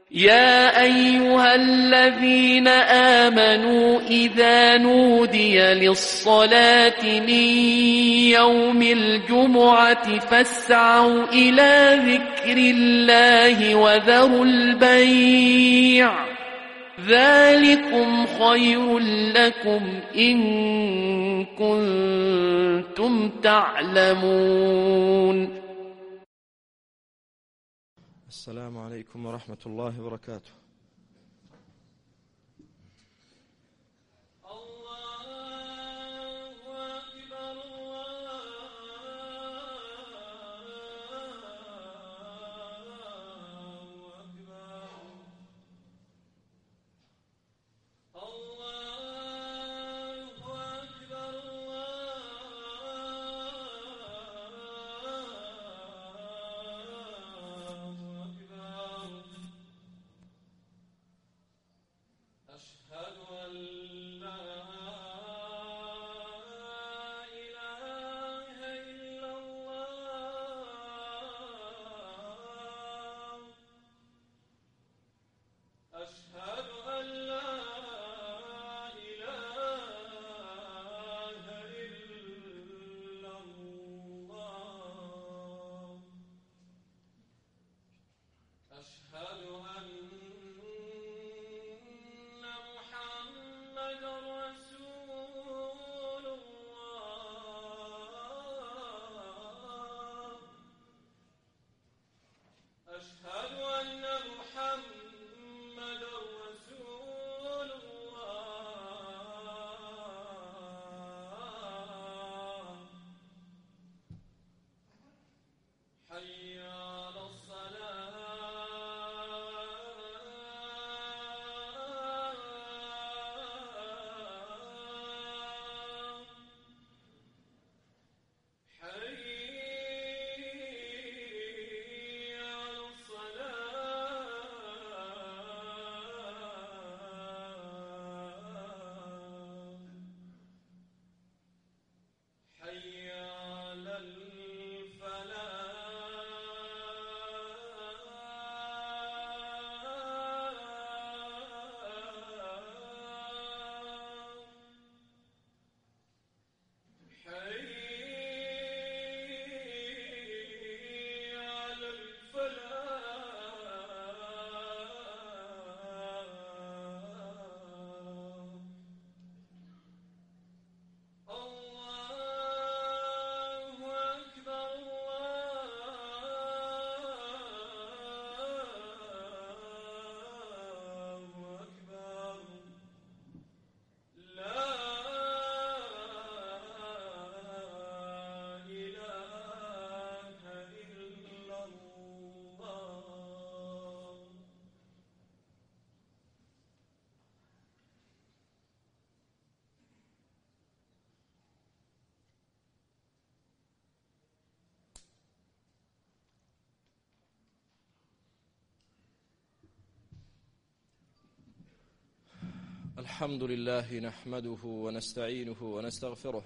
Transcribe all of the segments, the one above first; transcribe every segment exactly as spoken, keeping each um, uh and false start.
يا أيها الذين آمنوا إذا نودي للصلاة من يوم الجمعة فاسعوا إلى ذكر الله وذروا البيع ذلكم خير لكم إن كنتم تعلمون. السلام عليكم ورحمة الله وبركاته. الحمد لله نحمده ونستعينه ونستغفره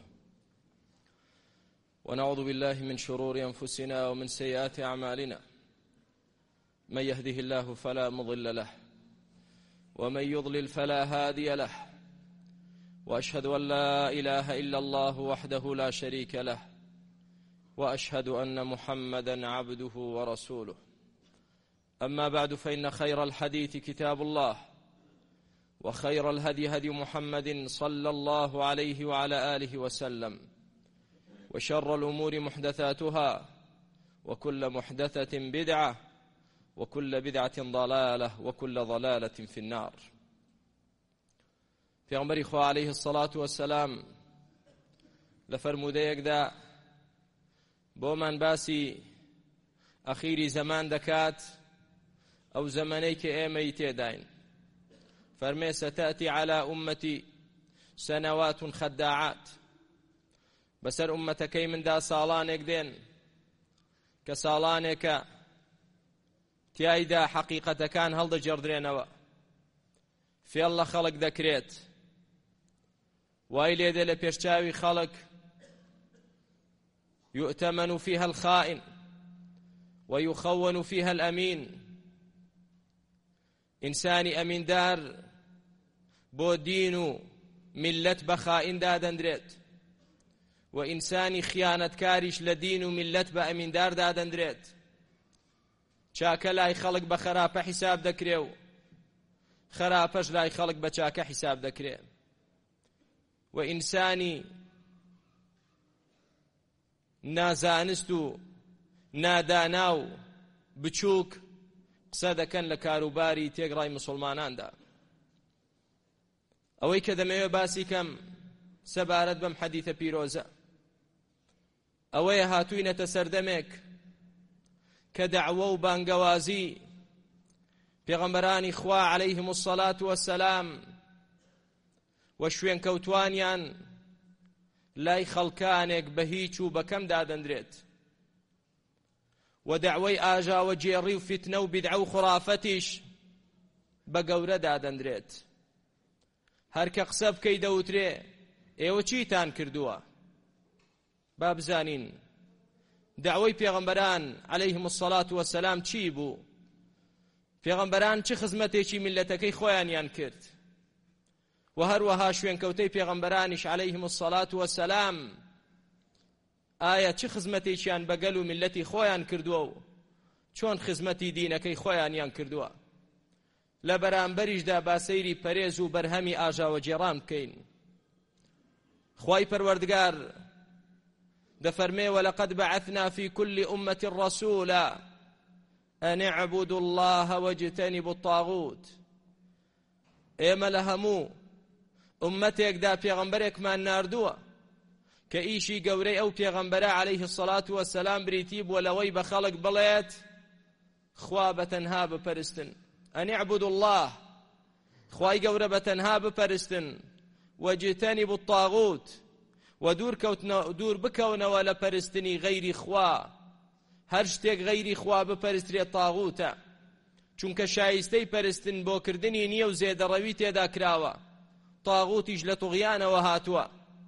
ونعوذ بالله من شرور أنفسنا ومن سيئات أعمالنا. من يهده الله فلا مضل له ومن يضلل فلا هادي له، وأشهد أن لا إله إلا الله وحده لا شريك له، وأشهد أن محمدا عبده ورسوله. أما بعد، فإن خير الحديث كتاب الله، وخير الهدي هدي محمد صلى الله عليه وعلى آله وسلم، وشر الأمور محدثاتها، وكل محدثة بدعة، وكل بدعة ضلالة، وكل ضلالة في النار. پیغمبری خوا عليه الصلاة والسلام لفرمودەیەک دا بۆمان باسی ئەخیری زەمان دەکات، ئەو زەمانەی کە ئێمەی تێداین. فرمي ستأتي على أمتي سنوات خداعات، بسر أمتكي من دا سالانك دين كسالانك تيايدا حقيقة كان هل دا جردرينوا في الله خلق دكريت وإلي دي لبيشتاوي خلق يؤتمن فيها الخائن ويخون فيها الأمين. ئینسانی ئەمیندار بۆ دین و میلەت بە خائین دادەندرێت و ئینسانی خیانەتکاریش لە دین و میلەت بە ئەمیندار دادەندرێت. چاکە لای خەڵک بە خراپە حیساب دەکرێ و خراپەش لای خەڵک بە چاکە حیساب دەکرێ. و ئینسانی نازانست و نادانا و بچووک قسە دەکەن لە کاروباری تێگڕای مسلماناندا. ئەوەی کە دەمەوێت باسی کەم سەبارەت بەم حەدیثە پیرۆزە ئەوەیە هاتووینەتە سەردەمێک کە دەعوە و بانگەوازی پێغەمبەرانی خوا عەلەیهیم الصەلاة وەسسەلام و شوێن کەوتوانیان لای خەڵکانێک بە هیچ و بەکەم دادەندرێت و دەعوەی ئاژاوە جێڕی و فتنە و بیدعە و خوڕافەتیش بە گەورە دادەندرێت. هەر کە قسە بکەی دەوترێ ئێوە چیتان کردووە؟ با بزانین دعوەی پێغەمبەران عەلەیهیم الصەلاة وەسسەلام چی بوو؟ پێغەمبەران چ خزمەتێکی میلەتەکەی خۆیانیان کرد و هەروەها شوێنکەوتەی پێغەمبەرانیش عەلەیهیم الصەلاة وەسسەلام ئایا چ خزمەتێکیان بەگەل و میلەتی خۆیان کردووە و چۆن خزمەتی دینەکەی خۆیانیان کردووە؟ لە بەرامبەریشدا با سەیری پەرێز و بەرهەمی ئاژاوە جێڕان بکەین. خوای پەروەردگار دەفەرمێ وەلەقەد بەعەثنا فی کولی ئومەة ڕەسوولا ئەن اعبدوا الله واجتنبوا الطاغوت. ئێمە لە هەموو ئومەتێکدا پێغەمبەرێکمان ناردووە کە ئیشی گەورەی ئەو پێغەمبەرە عەلەیه الصەلاة وەسسەلام بریتی بووە لەوەی بە خەڵک بڵێت خوا بەتەنها بپەرستن. ئەن اعبدوا الله، خوای گەورە بەتەنها بپەرستن، واجتنبوا الطاغوت، و دوور بکەونەوە لە پەرستنی غەیری خوا. هەر شتێک غەیری خوا بپەرسترێت تاغوتە، چونکە شایستەی پەرستن بۆ کردنی نییە و زێدەڕەوی تێدا کراوە. تاغوتیش لە توغیانەوە هاتووە.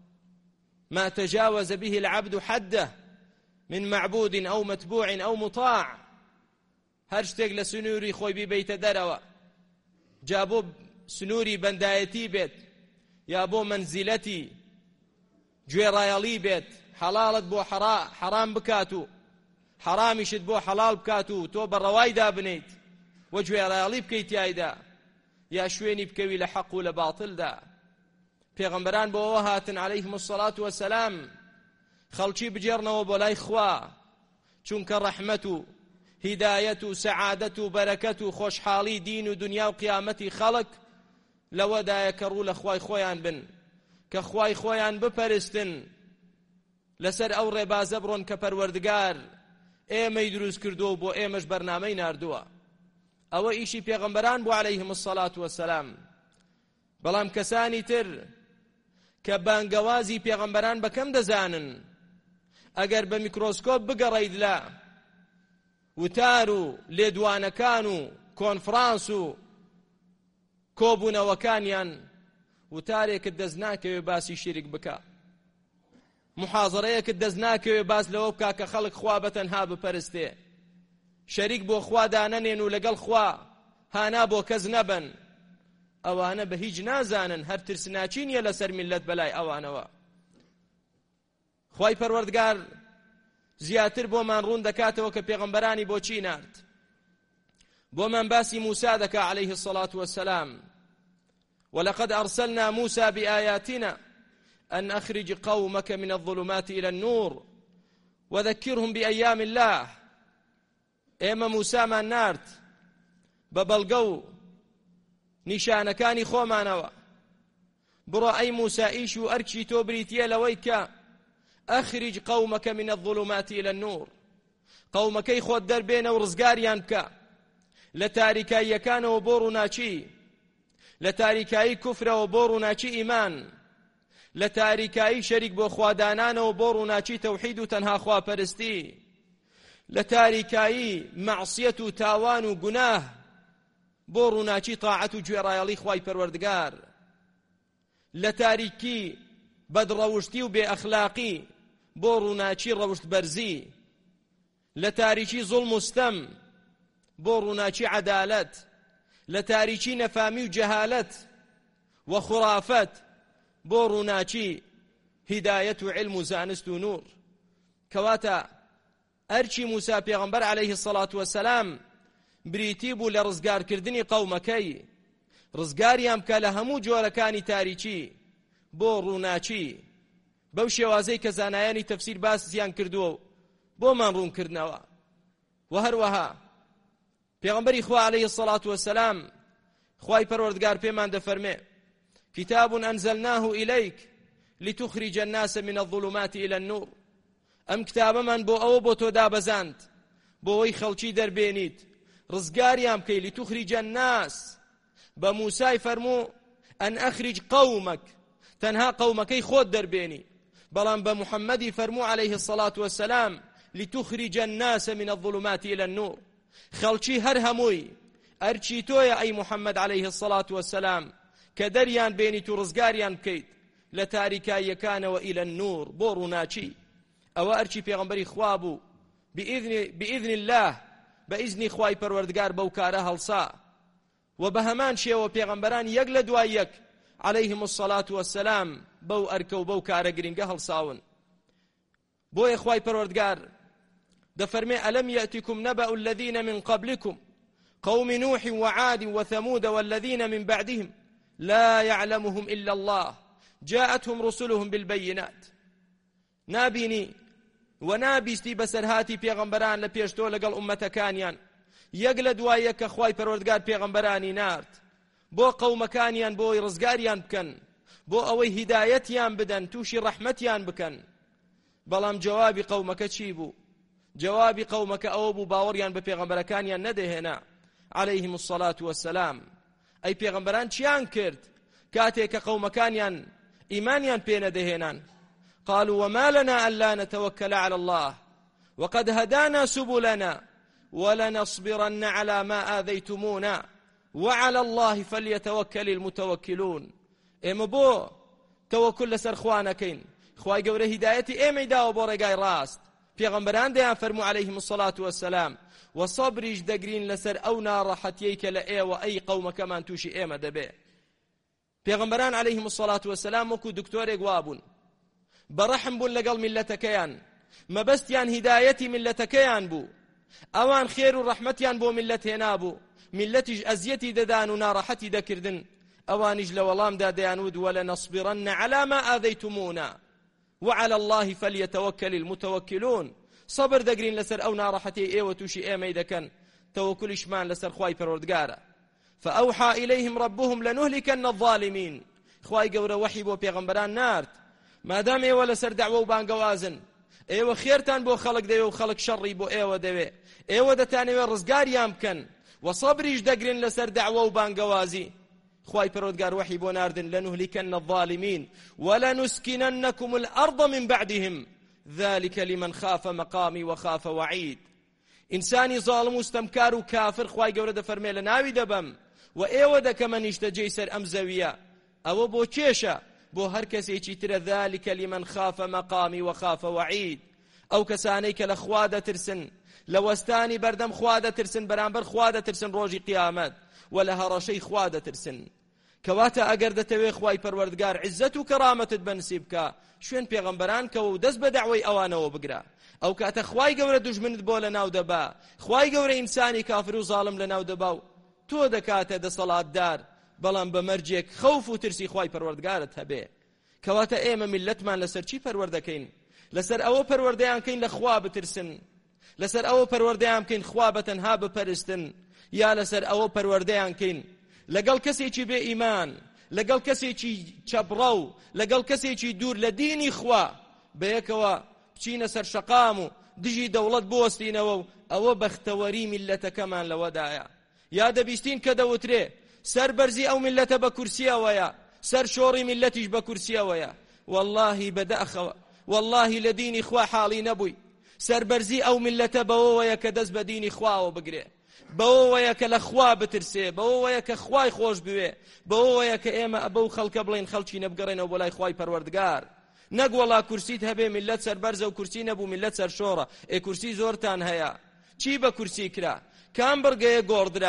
ما تجاوز به العبد حده من معبود أو متبوع أو مطاع. هەر شتێک لە سنووری خۆی بیبەیتە دەرەوە، جا بۆ سنووری بەندایەتی بێت یا بۆ منزیلەتی گوێڕایەڵی بێت، حەڵاڵت بۆ حەرام بکات و حەرامیشت بۆ حەڵاڵ بکات و تۆ بەڕەوای دابنیت و گوێڕایەڵی بکەیت تایدا، یا شوێنی بکەوی لە حەق و لە باتڵدا. پێغەمبەران بۆ ئەوە هاتن عەلەیهیم الصەلاة وەسسەلام خەڵکی بجێڕنەوە بۆ لای خوا، چونکە ڕەحمەت و هیدایەت و سەعادەت و بەرەکەت و خۆشحاڵی دین و دنیا و قیامەتی خەڵک لەوەدایە کە ڕوو لە خوای خۆیان بن، کە خوای خۆیان بپەرستن، لەسەر ئەو ڕێبازە بڕۆن کە پەروەردگار ئێمەی دروست کردووە بۆ ئێمەش بەرنامەی ناردووە. ئەوە ئیشی پێغەمبەران بوو عەلەیهیم الصەلاة وەسسەلام. بەڵام کەسانی تر کە بانگەوازی پێغەمبەران بەکەم دەزانن، ئەگەر بە میکرۆسکۆپ بگەڕێیت لە وتار و لێدوانەکان و کۆنفرانس و کۆبوونەوەکانیان، وتارێکت دەست ناکەوێ باسی شیرک بکە، محاضەرەیەکت دەست ناکەوێ باس لەوە بکا کە خەڵک خوا بەتەنها بپەرستێ، شەریک بۆ خوا دانەنێن و لەگەڵ خوا هانا بۆ کەس نەبن. ئەوانە بە هیچ نازانن، هەر ترسناچی نییە لەسەر میلەت بەلای ئەوانەوە. خوای پەروەردگار زیاتر بۆمان ڕوون دەکاتەوە کە پێغەمبەرانی بۆچی نارد. بۆمان باسی موسا دەکا عەلەیه الصەلاة وەسسەلام ولقد أرسلنا موسى بآياتنا أن أخرج قومك من الظلمات إلى النور وذكرهم بأيام الله. ئێمە موسامان نارد بە بەڵگە و نیشانەکانی خۆمانەوە، بڕۆ ئەی موسا ئیش و ئەرکی تۆ بریتیە لەوەی کە ئەخرج قومك من الظلمات إلى النور، قومەکەی خۆت دەربێنە و ڕزگاریان بکە لە تاریکاییەکانەوە بۆ ڕووناچی، لە تاریکایی کوفرەوە بۆ ڕووناچی ئیمان، لە تاریکایی شەریک بۆ خوادانانەوە بۆ ڕووناچی تەوحید و تەنها خواپەرستی، لە تاریکایی مەعسیەت و تاوان و گوناه بۆ ڕووناچی تاعەت و گوێڕایەڵی خوای پەروەردگار، لە تاریکی بەدڕەوشتی و بێ ئەخلاقی بۆ ڕووناچی ڕەوشت بەرزی، لە تاریکی زوڵم و ستەم بۆ ڕووناچی عەدالەت، لە تاریکی نەفامی و جەهالەت و خوڕافەت بۆ ڕووناچی هیدایەت و علم و زانست و نور. کەواتە ئەرچی موسا پێغەمبەر عەلەیهی السەڵات وەسەلام بریتی بوو لە ڕزگارکردنی قەومەکەی، ڕزگاریان بکە لە هەموو جۆرەکانی تاریکی بۆ ڕووناچی بەو شێوازەی کە زانایانی تەفسیر باسییان کردووە بۆمان ڕوونکردنەوە. و هەروەها پێغەمبەری خوا عەلەیهی السەڵات وەسەلام خوای پەروەردگار پێمان دەفەرمێ کتاب أنزلناه إليك لتخرج الناس من الظلمات إلى النور. ئەم کتابەمان بۆ ئەوە بۆ تۆ دابەزاند بۆ ئەوەی خەڵکی دەربێنیت، ڕزگاریان بکەی. لتخرج الناس بە موسای فەرموو ئەن ئەخرج قەومەک، تەنها قەومەکەی خۆت دەربێنی. بەڵام بە محەممەدی فەرموو عەلەیهی السەڵات وەسەلام لتخرج الناس من الظلمات إلى النور. خەڵکی هەر هەمووی ئەرچی تۆیە ئەی محەممەد عەلەیهی السەڵات وەسەلام کە دەریان بێنیت و ڕزگاریان بکەیت لە تاریکاییەکانەوە إلى النور بۆ ڕووناچی. ئەوە ئەرچی پێغەمبەری خوا بوو بإذن الله، بە ئیزنی خوای پەروەردگار بەو کارە هەڵسا. و بە هەمان شێوە پێغەمبەران یەک لە دوای یەک عەلەیهیم السەڵات وەسەلام بەو ئەرکە و بەو کارە گرنگە هەڵساون. بۆیە خوای پەروەردگار دەفەرمێ ئەلەم یەأتیکم نەبەء الذین من قبلکم قوم نوح وعاد وثمود والذین من بعدهم لا يعلمهم إلا الله جاءتهم رسلهم بالبينات. نابینی و نابیستی بەسەرهاتی پێغەمبەران لە پێشتۆ لەگەڵ ئومەتەکانیان یەک لە دوای یەک کە خوای پەروەردگار پێغەمبەرانی نارد بۆ قەومەکانیان بۆی ڕزگاریان بکەن، بۆ ئەوەی هیدایەتیان بدەن، تووشی ڕەحمەتیان بکەن. بەڵام جوابی قەومەکە چی بوو؟ جوابی قەومەکە ئەوە بوو باوەڕیان بە پێغەمبەرەکانیان نەدەهێنا عەلەیهیم السەڵات وەسەلام. ئەی پێغەمبەران چیان کرد کاتێک کە قەومەکانیان ئیمانیان پێ نەدەهێنان؟ قالوا وما لنا ألا نتوكل على الله وقد هدانا سبلنا ولنصبرن على ما آذيتمونا وعلى الله فليتوكل المتوكلون. ئێمە بۆ تەوەکل لەسەر خوا نەکەین؟ خوای گەورە هیدایەتی ئێمەی داوە بۆ ڕێگای ڕاست. پێغەمبەران دەیان فەرموو عەلەیهیم السەڵات وەسەلام و سەبریش دەگرین لەسەر ئەو ناڕەحەتیەی کە لە ئێوە ئەی قەومەکەمان تووشی ئێمە دەبێ. پێغەمبەران عەلەیهیم السەڵات وەسەلام وەکو دکتۆرێک وابوون، بەڕەحم بوون لەگەڵ میلەتەکەیان، مەبەستیان هیدایەتی میلەتەکەیان بوو. ئەوان خێر و ڕەحمەتیان بۆ میلەت هێنا بوو، میلەتیش ئەزیەتی دەدان و ناڕەحەتی دەکردن. ئەوانیش لە وەڵامدا دەیانوت وەلەنەصبرن عەلا ما ئاذەیتمونا وعلى الله فليتوكل المتوكلون. صبر دەگرین لەسەر ئەو ناڕەحەتی ئێوە تووشی ئێمەی دەکەن، تەوەکولیشمان لەسەر خوای پەروەردگارە. فأوحى إليهم ربهم لنهلكن الظالمين. خوای گەورە وحی بۆ پێغەمبەران نارد، مادام ئێوە لەسەر دەعوە و بانگەوازن، ئێوە خێرتان بۆ خەڵک دەوێ و خەڵک شەڕی بۆ ئێوە دەوێ، ئێوە دەتانەوێت ڕزگاریان بکەن و سەبریش دەگرن لەسەر دەعوە و بانگەوازی. خوای پەروەردگار وحی بۆ ناردن لنهلكن الظالمين ولنسكننكم الأرض من بعدهم ذلك لمن خاف مقامي وخاف وعيد. ئینسانی زاڵم و ستەمکار و کافر خوای گەورە دەفەرمێ لە ناوی دەبەم و ئێوە دەکەمە نیشتەجێی سەر ئەم زەویە. ئەوە بۆ کێشە؟ بۆ هەر کەسێکی ترە. ذلك لمن خاف مقامي وخاف وعيد. ئەو کەسانەی کە لە خوا دەترسن، لە وەستانی بەردەم خوا دەترسن، بەرامبەر خوا دەترسن ڕۆژی قیامەت و لە هەڕەشەی خوا دەترسن. کەواتە ئەگەر دەتەوێ خوای پەروەردگار عیزەت و کەرامەتت بەنسیب بکە، شوێن پێغەمبەران کەوە و دەست بە دەعوەی ئەوانەوە بگرە. ئەو کاتە خوای گەورە دوژمنت بۆ لە ناو دەبا، خوای گەورە ئینسانی کافر و زاڵم لە ناو دەبا و تۆ دەکاتە دەسەڵاتدار، بەڵام بە مەرجێک خەوف و ترسی خوای پەروەردگارت هەبێ. کەواتە ئێمە میلەتمان لەسەر چی پەروەردەکەین؟ لەسەر ئەوە پەروەردەیان کەین لە خوا بترسن، لەسەر ئەوە پەروەردەیان بکەین خوا بەتەنها بپەرستن، یا لەسەر ئەوە پەروەردەیان کەین لەگەڵ کەسێکی بێ ئیمان، لەگەڵ کەسێکی چەبڕە و لەگەڵ کەسێکی دوور لە دینی خوا بەیەکەوە بچینە سەر شەقام و دژی دەوڵەت بوەستینەوە و ئەوە بەختەوەری میلەتەکەمان لەوەدایە. یا دەبیستین کە دەوترێ سەر بەرزی ئەو میلەتە بە کورسیەوەیە، سەر شۆڕی میلەتیش بە کورسیەوەیە. واللهی بەدەخەوە، واللهی لە دینی خوا حاڵی نەبووی. سەربەرزی ئەو میلەتە بەوەیە کە دەست بە دینی خواوە بگرێ، بەوەیە کە لە خوا بترسێ، بەوەیە کە خوای خۆش بوێ، بەوەیە کە ئێمە ئەبەو خەڵکە بڵێن خەڵکی نەبگەڕێنەوە بۆ لای خوای پەروەردگار. نەک وەڵا کورسیت هەبێ میلەت سەربەرزە و کورسی نەبوو میلەت سەرشۆڕە. ئێ کورسی زۆرتان هەیە، چی بە کورسی کرا؟ کام بڕگەیە گۆڕدرا،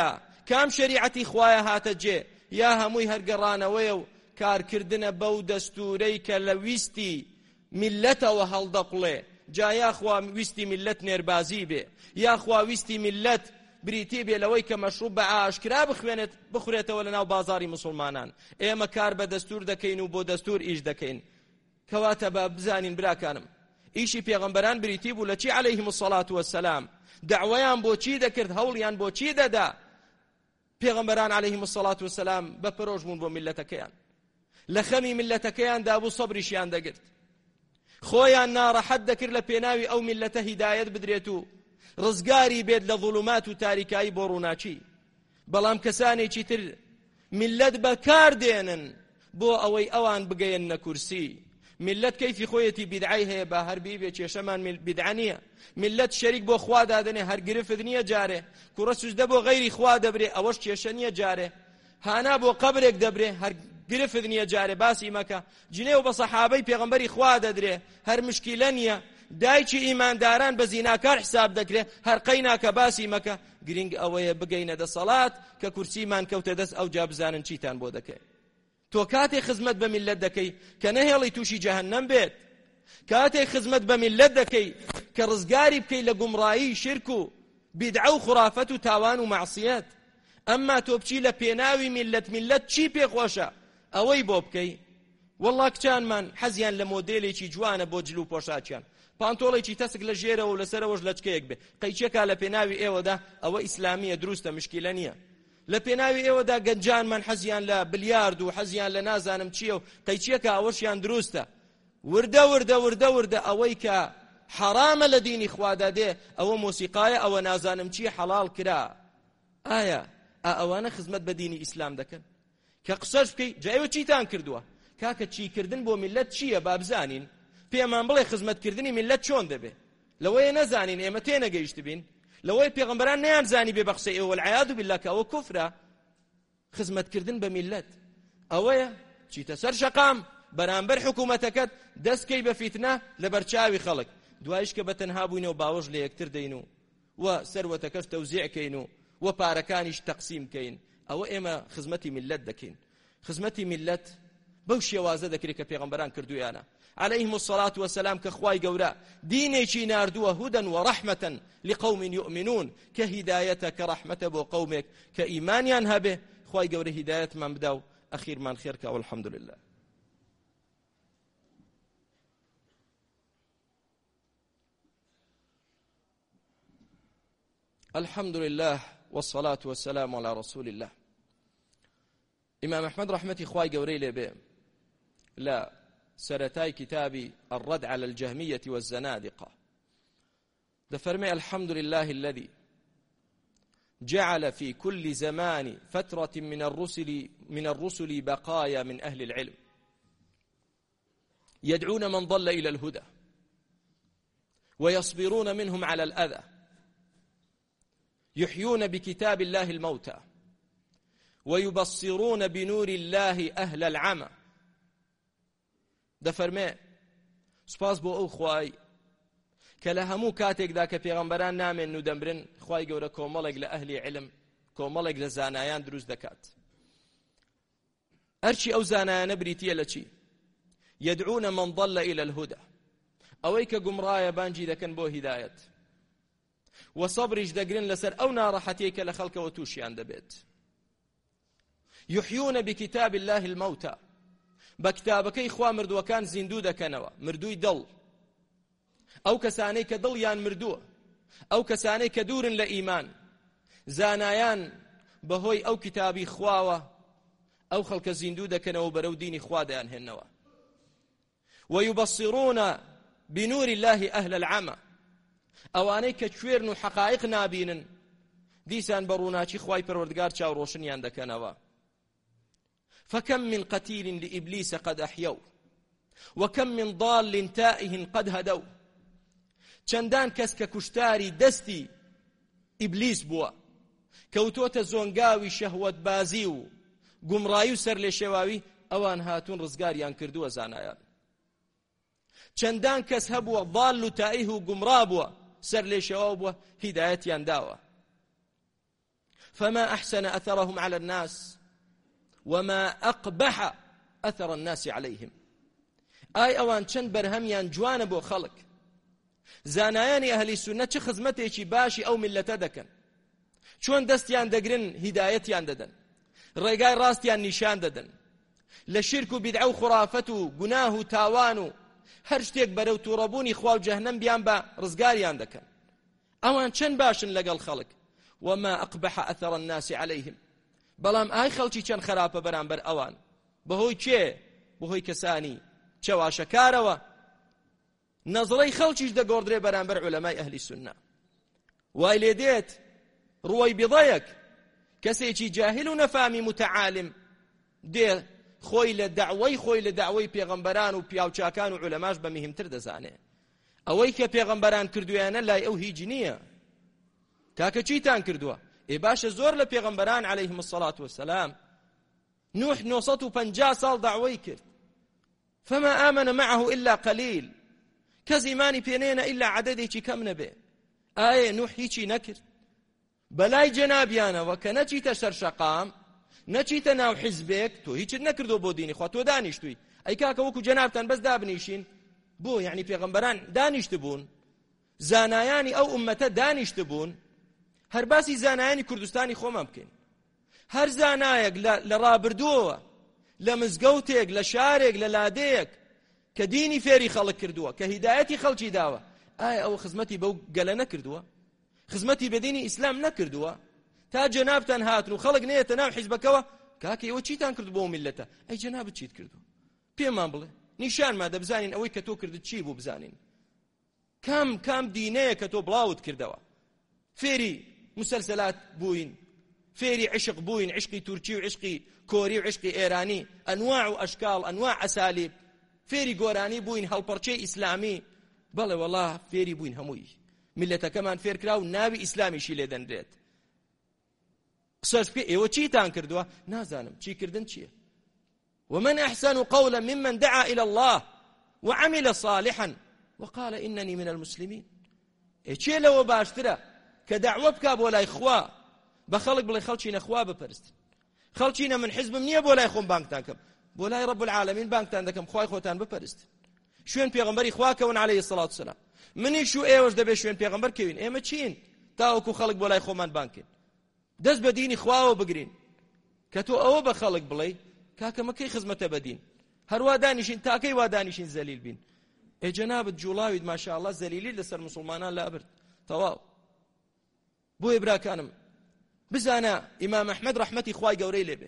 کام شریعەتی خوایە هاتە جێ یا هەمووی هەرگەڕانەوەیە و کارکردنە بەو دەستورەی کە لە ویستی میلەتەوە هەڵدەقڵێ جا یاخوا ویستی میلەت نێربازی بێ یاخوا ویستی میلەت بریتی بێ لەوەی کە مەشروب بە ئاشکرا بخوێنێت بخورێتەوە لەناو بازاڕی مسلمانان. ئێمە کار بە دەستور دەکەین و بۆ دەستور ئیش دەکەین. کەواتە بە بزانین براکانم ئیشی پێغەمبەران بریتی بوو لە چی عەلەیهیم السەڵات وەسسەلام، دەعوەیان بۆ چی دەکرد، هەوڵیان بۆ چی دەدا. پێغەمبەران عەلەیهیم السەڵات وەسسەلام بەپەرۆژ بوون بۆ میلەتەکەیان، لە خەمی میلەتەکەیاندا بوو سەبریشیان دەگرت، خۆیان ناڕەحەت دەکرد لە پێناوی ئەو میلەتە هیدایەت بدرێت و ڕزگاری بێت لە ظولومات و تاریکایی بۆ ڕووناچی. بەڵام کەسانێکی تر میلەت بەکاردێنن بۆ ئەوەی ئەوان بگەیەنە کورسی. میلەت کەیفی خۆیەتی بیدعای هەیە با هەربی بێ کێشەمان بیدعە نییە. میلەت شەریک بۆ خوا دادنێ هەر گرفت نییە جارێ، کوڕە سوجدە بۆ غەیری خوا دەبرێ ئەوەش کێشە نییە جارێ، هانا بۆ قەبرێک دەبرێ هەر گرفت نییە جارێ باسی مەکە. جنێو بە سەحابەی پێغەمبەری خوا دەدرێ هەر مشکیلە نییە. دایکی ئیمانداران بە زیناکار حساب دەکرێ هەر قەیناکە باسی مەکە. گرنگ ئەوەیە بگەینە دەسەڵات کە کورسیمان کەوتە دەست ئەو جا بزانن چیتان بۆ دەکەی. تۆ کاتێک خزمەت بە میلەت دەکەی کە نەهێڵی تووشی جەهەنەم بێت، کاتێک خزمەت بە میلەت دەکەی کە ڕزگاری بکەی لە گومڕایی شرک و بیدعە و خوڕافەت و تاوان و مەعسیەت. ئەمما تۆ بچی لە پێناوی میلەت میلەت چی پێخۆشە ئەوەی بۆ بکەی. وەڵڵا کچانمان حەزیان لە مۆدێلێکی جوانە بۆ جلو پۆشاچیان، پانتۆڵێکی تەسک لە ژێرەوە و لەسەرەوەش لەچکەیەک بێ، قەیچێکا لە پێناوی ئێوەدا ئەوە ئیسلامیە دروستە مشکیلە نییە. لە پێناوی ئێوەدا گەنجانمان حەزیان لە بلیارد و حەزیان لە نازانم چییە و قەیچێکە ئەوەشیان دروستە. وردە وردە وردە وردە ئەوەی کە حەرامە لە دینی خوادا دێ ئەوە مۆسیقایە ئەوە نازانم چی حەڵال کرا. ئایا ئەوانە خزمەت بە دینی ئیسلام دەکەن؟ کە قسەش بکەی جایوە چیتان کردووە؟ کاکە چیکردن بۆ میلەت چییە با بزانین، پێمان بڵێ خزمەتکردنی میلەت چۆن دەبێ. لەوەیە نەزانین ئێمە تێنەگەیشت بین، لەوەی پێغەمبەران نەیانزانی بێ بە قسەی ئێوە والعیاذ بالله کە ئەوە کوفرە. خزمەتکردن بە میلەت ئەوەیە چیتە سەر شەقام بەرامبەر حکوومەتەکەت دەستکەی بە فیتنە لە بەرچاوی خەڵک، دوایش کە بەتەنها بووینەوە باوەژ لە یەکتر دەین و وە سەروەتەکەش تەوزیعکەین و وە پارەکانیش تەقسیمکەین. ئەوە ئێمە خزمەتی میلەت دەکەین. خزمەتی میلەت بەو شێوازە دەکرێت کە پێغەمبەران کردویانە عەلەیهیم السەڵات وەسەلام کە خوای گەورە دینێکی ناردووە هودەن و ڕەحمەتەن لقەوم یؤمنون کە هیدایەتە کە ڕەحمەتە بۆ قەومێک کە ئیمانیان هەبێ. خوای گەورە هیدایەتمان بدا و ئەخیرمان خێرکە والحەمد لله. الحمد لله والصلاة والسلام على رسول الله. إمام أحمد رحمتي خواي قوري لبي لا سرتاي كتابي الرد على الجهمية والزنادقة دفرمي الحمد لله الذي جعل في كل زمان فترة من الرسل من الرسل بقايا من أهل العلم يدعون من ضل إلى الهدى ويصبرون منهم على الأذى يحيون بكتاب الله الموتى ويبصرون بنور الله أهل العمى. دفرمي سپاس بۆ ئەو خوای کە لە هەموو کاتێکدا کە پێغەمبەران نامێن و دەمرن خوای گەورە کۆمەڵێک لە ئەهلی علم کۆمەڵێک لە زانایان دروست دەکات. هەرچی ئەو زانایانە بریتیە لە چی؟ يدعون من ضل إلى الهدى ئەوەی کە گومڕایە بانجی دەکەن بۆ هیدایەت و سەبریش دەگرن لەسەر ئەو ناڕەحەتیە کە لە خەڵکەوە تووشیان دەبێت. يحيون بكتاب الله الموتى بە کتابەکەی خوا مردووەکان زیندوو دەکەنەوە، مردووی دڵ، ئەو کەسانەی کە دڵیان مردووە، ئەو کەسانەی کە دوورن لە ئیمان، زانایان بەهۆی ئەو کتابی خواوە ئەو خەڵکە زیندوو دەکەنەوە بەرەو دینی خوا دەیانهێنەوە. ويبصرون بنور الله أهل العمى ئەوانەی کە کوێرن و حەقایق نابینن دیسان بە ڕووناچی خوای پەروەردگار چاوڕۆشنیان دەکەنەوە. فكم من قتيل لإبليس قد أحيوا وكم من ضال تائه قد هدوا چەندان کەس کە کوشتاری دەستی ئیبلیس بووە کەوتۆتە زۆنگاوی شەهوەت بازی و گومڕایی و سەر لێ شێواوی ئەوان هاتوون ڕزگاریان کردووە زانایان. چەندان کەس هەبووە ضال و تائه و گومڕا بووە سەر لێ شێواو بووە هیدایەتیان داوە. فما أحسن أثرهم على الناس وما أقبح أثر الناس عليهم. ئای ئەوان چەند بەرهەمیان جوانە بۆ خەڵک. زانایانی ئەهلی سوننە چه خزمەتێکی باشی ئەو میلەتە دەکەن، چۆن دەستیان دەگرن هیدایەتیان دەدەن، ڕێگای ڕاستیان نیشان دەدەن، لە شرک و بیدعە و خوڕافەت و گوناه و تاوان و هەر شتێک بەرەو تووڕەبوونی خوا و جەهەنەم بیان بە ڕزگاریان دەکەن. ئەوان چەند باشن لەگەڵ خەڵک. وما أقبح أثر الناس عليهم. بەڵام ئای خەڵکی چەند خراپە بەرامبەر ئەوان. بەهۆی کێ؟ بەهۆی کەسانی چەواشەکارەوە. نەزڵەی خەڵکیش دەگۆڕدرێ بەرامبەر عولەمای ئەهلی سوننە. وای لێ دێت ڕووی بڵەیەک کەسێکی جاهل و نەفامی متعالم دێ خۆی لە دعوەی خۆی لە دعوەی پێغەمبەران و پیاوچاکان و عولەماش بە مهمتر دەزانێ. ئەوەی کە پێغەمبەران کردویانە لای ئەو هیچ نییە. کاکە چیتان کردووە؟ ئێ باشە زۆر لە پێغەمبەران عەلەیهیم السەڵات وەسەلام نوح نۆسەد و پەنجا ساڵ دعوەی کرد، فما آمن معه إلا قليل. کەس ئیمانی پێنێنە ئیلا عەدەدێکی کەم نەبێ. ئایا نوح هیچی نەکرد؟ بەلای جەنابیانەوە کە نەچیتە سەرشەقام، نەچیتە ناو حیزبێک، تۆ هیچت نەکردو بۆ دینی خوا، تۆ دانیشتووی. ئەی کاکە وەکو جەنابتان بەس دابنیشین بۆ، یعنی پێغەمبەران دانیشت بوون، زانایانی ئەو ئومەتە دانیشت بوون. هەر باسی زانایانی کوردستانی خۆمان بکەین. هەر زانایەک لە ڕابردووەوە لە مزگەوتێک لە شارێک لە لادەیەک کە دینی فێری خەڵک کردووە، کە هیدایەتی خەڵکی داوە، ئایا ئەوە خزمەتی بەو گەلە نەکردووە؟ خزمەتی بە دینی ئیسلام نەکردووە؟ تا جەنابتان هاتن و خەڵک نێتە ناو حیزبەکەوە، کاکە ئێوە چیتان کرد بۆ میلەتە؟ ئەی جەنابت چیت کردووە؟ پێمان بڵێ، نیشانمان دە بزانین ئەوەی کە تۆ کردت چی بوو بزانین. کام کام دینەیە کە تۆ بڵاوت کردەوە. فێری مسلسلات بووین، فێری عشق بووین، عشقی تورکی و عشقی کۆری و عشقی ئێرانی، ئەنواع و ئەشکال، ئەنواع ئەسالیب، فێری گۆرانی بووین، هەڵپەرچەی ئیسلامی. بەڵێ وەڵا فێری بووین هەمووی. میلەتەکەمان فێر کرا و ناوی ئیسلامیشی لێ دەنرێت. قسەش بکە ئێوە چیتان کردووە؟ نازانم چیکردن چییە. ومن أحسن قولا ممن دعا إلى الله وعمل صالحا وقال إنني من المسلمين. چێ لەوە باشترە کە دعوە بکا بۆ لای خوا، بە خەڵک بڵێ خەڵکی نەخوا بپەرستن، خەڵچینە من حزبم نییە بۆ لای خۆم بانگتان کەم، بۆ لای رب العالمین بانگتان دەکەم، خوای خۆتان بپەرستن. شوێن پێغەمبەری خوا کەون عەلەیهی السەڵات وسەلام. منیش و ئێوەش دەبێت شوێن پێغەمبەر کەوین. ئێمە چین تاوەکو خەڵک بۆ لای خۆمان بانکەین، دەست بە دینی خواوە بگرین. کە تۆ ئەوە بە خەڵک بڵێ کاکە مەکەی خزمەتە بە دین، هەروە دانیشین تاکەی وا دانیشین زەلیل بین. ئێ جەنابەت جوڵاویت ماشاءالله زەلیلی لەسەر مسلمانان لابرد. تەواو. بۆیە براکانم بزانە ئیمام ئەحمەد ڕەحمەتی خوای گەورەی لێبێ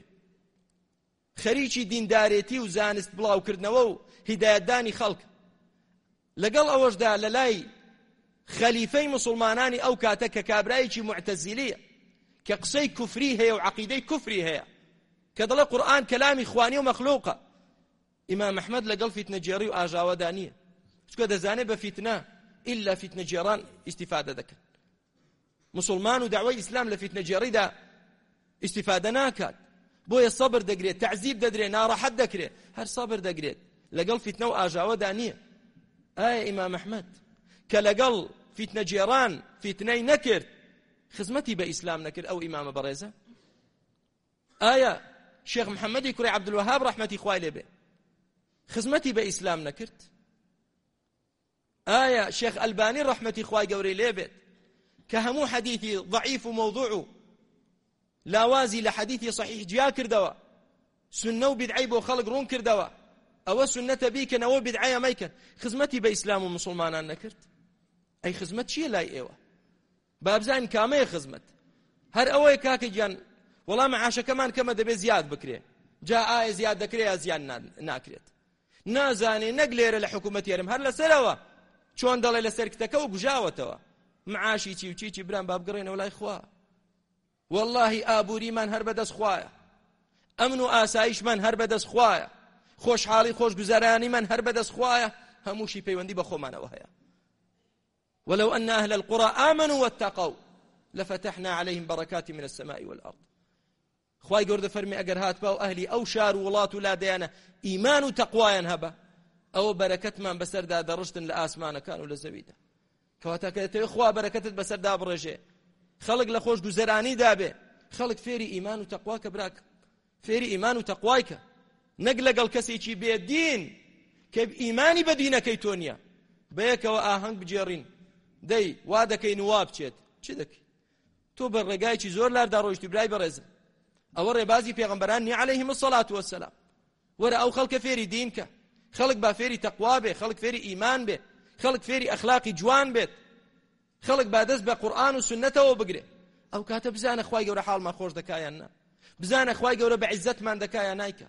خەریکی دیندارێتی و زانست بڵاوکردنەوە و هیدایەتدانی خەڵک، لەگەڵ ئەوەشدا لە لای خەلیفەی مسلمانانی ئەو کاتە کە کابرایەکی معتەزیلیە کە قسەی کوفری هەیە و عەقیدەی کوفری هەیە، کە دەڵێ قورئان کەلامی خوانی و مەخلووقە. ئیمام ئەحمەد لەگەڵ فیتنەجێڕی و ئاژاوەدا نییە، چکە دەزانێت بە فیتنە ئیلا فیتنەجێڕان ئیستیفادە دەکەن. مسلمان و دعوەی ئیسلام لە فیتنەجێڕیدا ئیستیفادە ناکات، بۆیە سەبر دەگرێت، تەعزیب دەدرێت، ناڕەحەت دەکرێت، هەر سەبر دەگرێت، لەگەڵ فیتنە و ئاژاوەدا نییە. ئایا ئیمام ئەحمەد کە لەگەڵ فیتنەجێڕان فیتنەی نەکرد، خزمەتی بە ئیسلام نەکرد ئەو ئیمامە بەڕێزە؟ ئایا شێخ محەممەدی کوڕی عەبدولوەهاب ڕەحمەتی خوای لێبێ خزمەتی بە ئیسلام نەکرد؟ ئایا شێخ ئەلبانی ڕەحمەتی خوای گەورەی لێبێت کە هەموو حەدیثی ضعیف و مەوضوع و لاوازی لە حەدیثی صحیح جیا کردەوە، سنە و بیدعەی بۆ خەڵک ڕوون کردەوە، ئەوە سنەتە بیکەن ئەوە بیدعەیە مەیکەن، خزمەتی بە ئیسلام و مسلمانان نەکرد؟ ئەی خزمەت چییە لای ئێوە؟ بابزانین کامەیە خزمەت؟ هەر ئەوەیە کاکە گیان وەڵام معاشەکەمان کەمە دەبێت زیاد بکرێ، جا ئایا زیاد دەکرێت یا زیاد ناکرێت؟ نازانێ نەک لێرە لە حکوومەت یارم هەر لەسەرەوە چۆن دەڵێ لەسەر کتەکە و بژاوەتەوە معاشی چی و چی چی بران با بگەڕێنەوە لای خوا. واللهی ئابووریمان هەر بەدەست خوایە، ئەمن و ئاسایشمان هەر بەدەست خوایە، خۆشحاڵی خۆشگوزەرانیمان هەر بەدەست خوایە، هەمووشی پەیوەندی بە خۆمانەوە هەیە. ولو أن أهل القرى آمنوا واتقوا لفتحنا عليهم بركات من السماء والأرض. خواي گەورە فەرمی ئەگەر هاتبا و ئەهلی ئەو شار و وڵات و لادەیانە ئیمان و تەقوایان هەبە، ئەوە بەرەکەتمان بەسەردا دەڕشتن لە ئاسمانەکان و لە زەویدا. کەواتە کە دەتەوێت خوا بەرەکەتت بەسەردا بڕێژێ، خەڵک لە خۆش گوزەرانی دابێ، خەڵک فێری ئیمان و تەقواکە براکە، فێری ئیمان و تەقوایکە، نەک لەگەڵ کەسێکی بێدین کە ئیمانی بە دینەکەی تۆ نییە بەیەکەوە ئاهەنگ بجێڕین دەی وا دەکەین و وا بچێت چ دەکەی؟ تۆ بە ڕێگایکی زۆر لاردا ڕۆیشتی برای بەڕێزم، ئەوە ڕێبازی پێغەمبەران نی عەلەیهیم السەڵات وەسسەلام. وەرە ئەو خەڵکە فێری دین کە، خەڵک با فێری تەقوا بێ، خەڵک فێری ئیمان بێ، خەڵک فێری ئەخلاقی جوان بێت، خەڵک با دەست بە قورئان و سنەتەوە بگرێ. ئەو کاتە بزانە خوای گەورە حاڵمان خۆش دەکایان نا، بزانە خوای گەورە بە عیزەتمان دەکایان نایکە.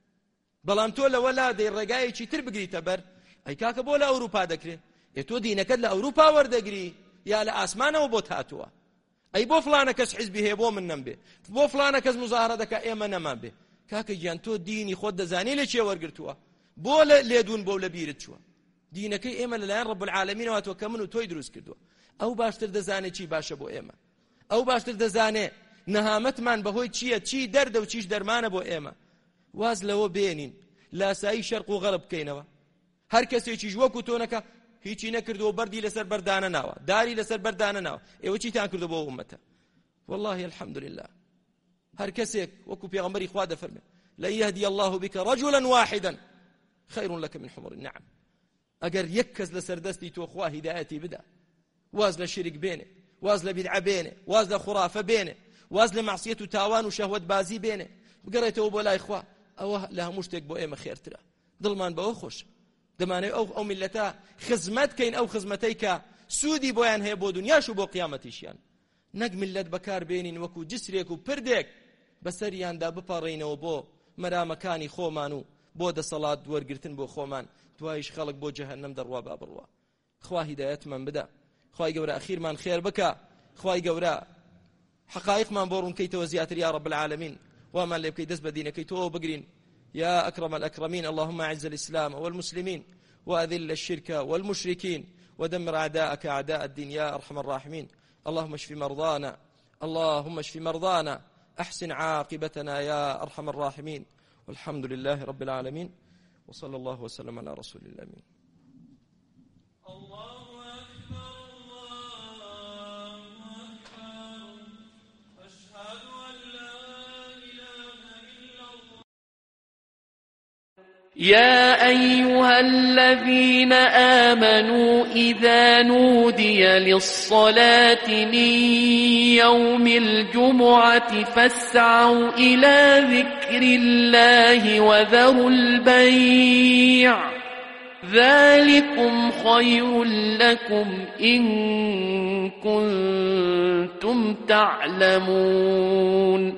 بەڵام تۆ لەوە لا دەی ڕێگایەکی تر بگریتە بەر، ئەی کاکە بۆ لە ئەوروپا دەکرێت، ئێ تۆ دینەکەت لە ئەوروپا وەردەگری یا لە ئاسمانەوە بۆت هاتووە؟ ئەی بۆ فلانە کەس حیزبی هەیە بۆ من نەمبێ، بۆ فلانە کەس مزاهرە دەکا ئێمە نەمان بێ. کاکە گیان تۆ دینی خۆت دەزانی لە چێ وەرگرتووە، بۆ لە لێدون بۆ لە بیرت چووە؟ دینەکەی ئێمە لەلایەن ڕەب العالەمینەوە تۆ کە من و تۆی دروست کردووە. ئەو باشتر دەزانێت چی باشە بۆ ئێمە، ئەو باشتر دەزانێت نەهامەتمان بەهۆی چییە، چی دەردە و چیش دەرمانە بۆ ئێمە. واز لەوە بێنین لاسایی شەرق و غەرب بکەینەوە، هەر کەسێکیش وەکو تۆ نەکە هیچی نەکردووە بەردی لەسەر بەردانە ناوە، داری لەسەر بەردانە ناوە. ئێوە چیتان کردو بۆ ئومەتە؟ والله الحمدلله هەر کەسێک وەکو پێغەمبەری خوا دەفەرمێ لەن يهدي الله بك رجلا واحدا خير لك من حمر النعم. ئەگەر یەک کەس لەسەر دەستی تۆ خوا هیدایەتی بدا، واز لە شرک بێنێ، واز لە بیدعە بێنێ، واز لە خوڕافە بێنێ، واز لە معسیەت و تاوان و شەهوەت بازی بێنێ، بگەڕێتەوە بۆ لای خوا، ئەوە لە هەموو شتێک بۆ ئێمە خێرترە. دڵمان بەوە خۆشە، دەمانێت ئەو ئەو میلەتە خزمەت کەین، ئەو خزمەتەی کە سوودی بۆیان هەیە بۆ دنیاش و بۆ قیامەتیشیان. نەک میلەت بەکار بێنین وەکو جسرێک و پردێک بەسەریاندا بپەڕێینەوە بۆ مەرامەکانی خۆمان و بۆ دەسەڵات وەرگرتن بۆ خۆمان، دوایش خەڵک بۆ جەهەنەم دەڕوا با بڕوا. خوا هیدایەتمان بدا، خوای گەورە ئەخیرمان خێر بکە، خوای گەورە حقایقمان بۆ ڕوونکەیتەوە زیاتر یا رب العالمین، وامان لێ بکەی دەست بە دینەکەی تۆ بگرین. يا أكرم الأكرمين اللهم أعز الإسلام والمسلمين وأذل الشرك والمشركين ودمر أعداءك أعداء الدين يا أرحم الراحمين. اللهم اشف مرضانا، اللهم اشف مرضانا، أحسن عاقبتنا يا أرحم الراحمين. والحمد لله رب العالمين، وصلى الله وسلم على رسول الأمين. يا أيها الذين آمنوا إذا نودي للصلاة من يوم الجمعة فاسعوا إلى ذكر الله وذروا البيع ذلكم خير لكم إن كنتم تعلمون.